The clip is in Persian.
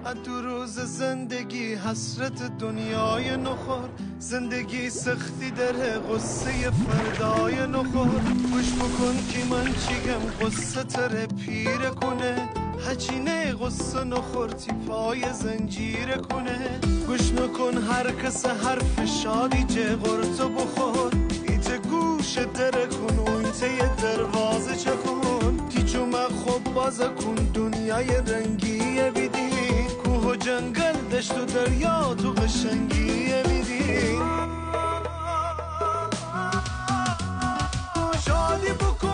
دو روز زندگی حسرت دنیای نخور، زندگی سختی داره قصه فردای نخور. گوش بکن که من چیگم قصه تره پیره کنه، هچینه قصه نخور پای زنجیره کنه. گوش نکن هر کس حرف شادی جه قرطو بخور، ایت گوش دره کن و ایت یه دروازه چکن. تیچو من خوب بازه کن دنیای رنگیه بیدی، کوه و جنگل دشت و دریا تو قشنگیه بیدی. شادی بکن